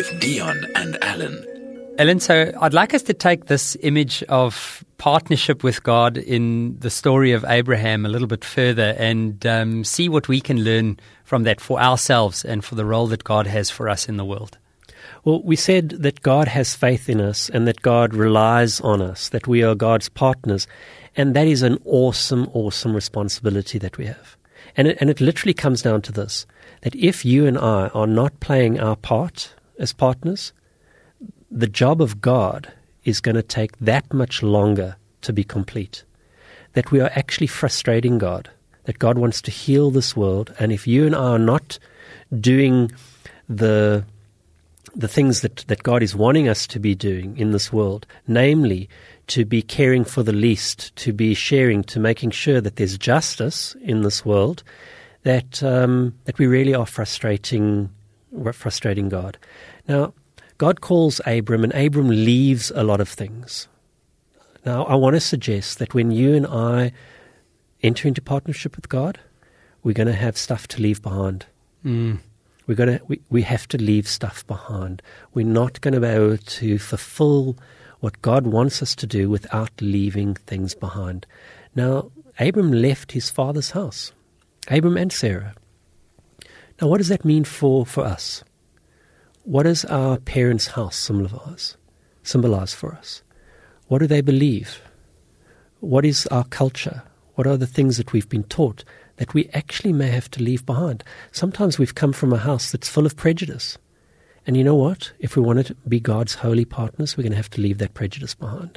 with Dion and Alan. Ellen, so I'd like us to take this image of partnership with God in the story of Abraham a little bit further and see what we can learn from that for ourselves and for the role that God has for us in the world. Well, we said that God has faith in us and that God relies on us, that we are God's partners, and that is an awesome, awesome responsibility that we have. And it literally comes down to this, that if you and I are not playing our part as partners, the job of God is going to take that much longer to be complete. That we are actually frustrating God, that God wants to heal this world, and if you and I are not doing the things that God is wanting us to be doing in this world, namely to be caring for the least, to be sharing, to making sure that there's justice in this world, that we really are frustrating God. Now, God calls Abram, and Abram leaves a lot of things. Now, I want to suggest that when you and I enter into partnership with God, we're going to have stuff to leave behind. We have to leave stuff behind. We're not going to be able to fulfill what God wants us to do without leaving things behind. Now, Abram left his father's house, Abram and Sarah. Now, what does that mean for us? What does our parents' house symbolize for us? What do they believe? What is our culture? What are the things that we've been taught that we actually may have to leave behind? Sometimes we've come from a house that's full of prejudice. And you know what? If we want to be God's holy partners, we're going to have to leave that prejudice behind.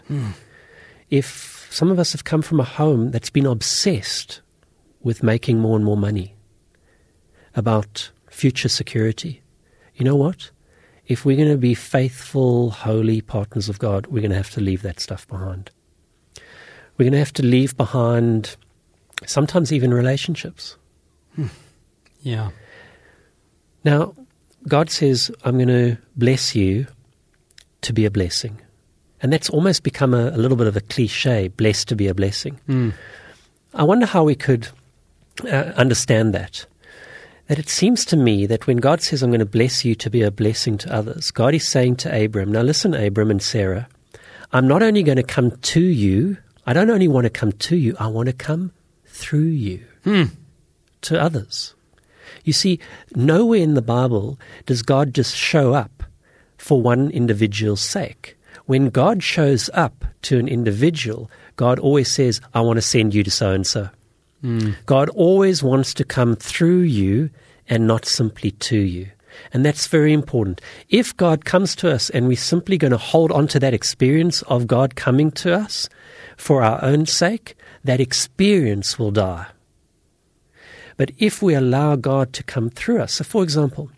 If some of us have come from a home that's been obsessed with making more and more money, about future security, you know what? If we're going to be faithful, holy partners of God, we're going to have to leave that stuff behind. We're going to have to leave behind sometimes even relationships. Yeah. Now, God says, I'm going to bless you to be a blessing. And that's almost become a little bit of a cliche, blessed to be a blessing. I wonder how we could understand that. That it seems to me that when God says, I'm going to bless you to be a blessing to others, God is saying to Abram, now listen, Abram and Sarah, I'm not only going to come to you, I don't only want to come to you, I want to come through you to others. You see, nowhere in the Bible does God just show up for one individual's sake. When God shows up to an individual, God always says, I want to send you to so-and-so. God always wants to come through you and not simply to you. And that's very important. If God comes to us and we're simply going to hold on to that experience of God coming to us for our own sake, that experience will die. But if we allow God to come through us, so for example,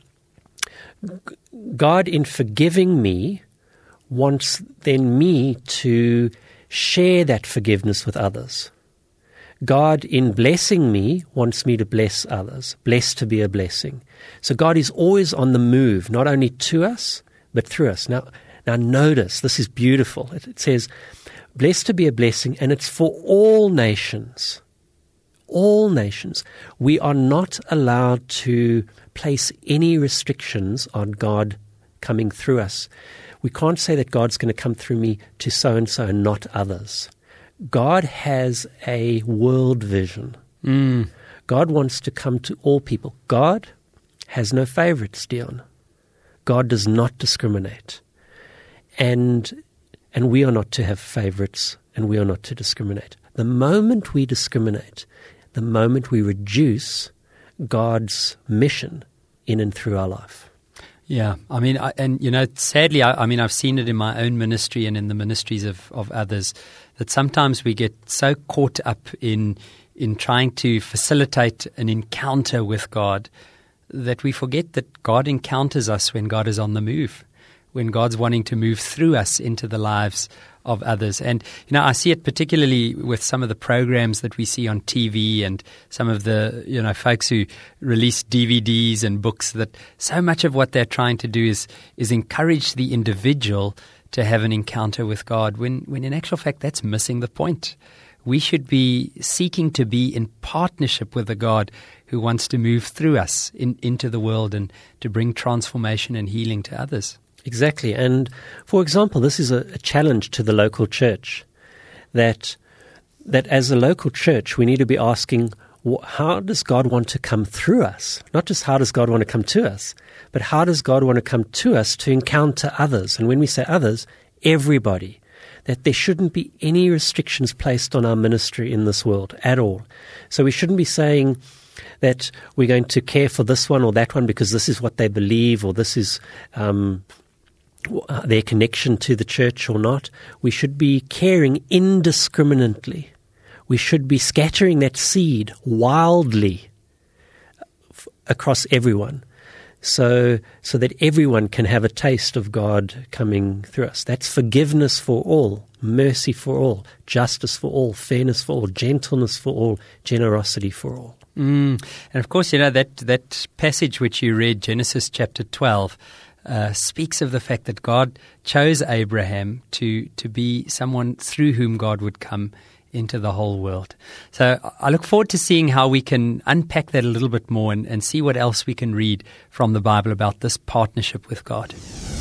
God in forgiving me wants then me to share that forgiveness with others. God in blessing me wants me to bless others, blessed to be a blessing. So God is always on the move, not only to us, but through us. Now notice, this is beautiful. It says, blessed to be a blessing, and it's for all nations. All nations. We are not allowed to place any restrictions on God coming through us. We can't say that God's going to come through me to so-and-so and not others. God has a world vision. God wants to come to all people. God has no favorites, Dion. God does not discriminate. And we are not to have favorites, and we are not to discriminate. The moment we discriminate, the moment we reduce God's mission in and through our life. Yeah, I mean, sadly, I've seen it in my own ministry and in the ministries of others, that sometimes we get so caught up in trying to facilitate an encounter with God that we forget that God encounters us when God is on the move, when God's wanting to move through us into the lives of others. And, I see it particularly with some of the programs that we see on TV and some of the, folks who release DVDs and books, that so much of what they're trying to do is encourage the individual to have an encounter with God, when in actual fact that's missing the point. We should be seeking to be in partnership with a God who wants to move through us into the world and to bring transformation and healing to others. Exactly. And for example, this is a challenge to the local church, that as a local church, we need to be asking, how does God want to come through us? Not just how does God want to come to us, but how does God want to come to us to encounter others? And when we say others, everybody. That there shouldn't be any restrictions placed on our ministry in this world at all. So we shouldn't be saying that we're going to care for this one or that one because this is what they believe or this is their connection to the church or not. We should be caring indiscriminately. We should be scattering that seed wildly across everyone so that everyone can have a taste of God coming through us. That's forgiveness for all, mercy for all, justice for all, fairness for all, gentleness for all, generosity for all. And of course, that passage which you read, Genesis chapter 12, speaks of the fact that God chose Abraham to be someone through whom God would come into the whole world. So I look forward to seeing how we can unpack that a little bit more and see what else we can read from the Bible about this partnership with God.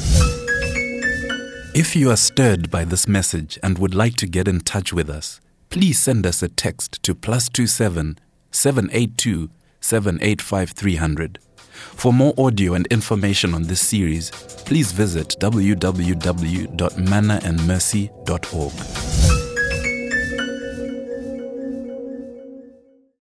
If you are stirred by this message and would like to get in touch with us, please send us a text to +27 782 785 300. For more audio and information on this series, please visit www.mannaandmercy.org.